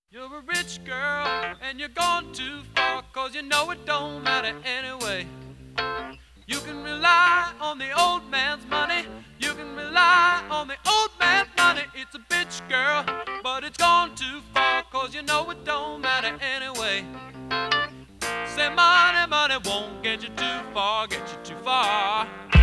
You're a rich girl and you're gone too far, 'cause you know it don't matter anyway. You can rely on the old man's money. You can rely on the old man's money. It's a bitch, girl, but it's gone too far, 'cause you know it don't matter anyway. Say money, money won't get you too far, get you too far.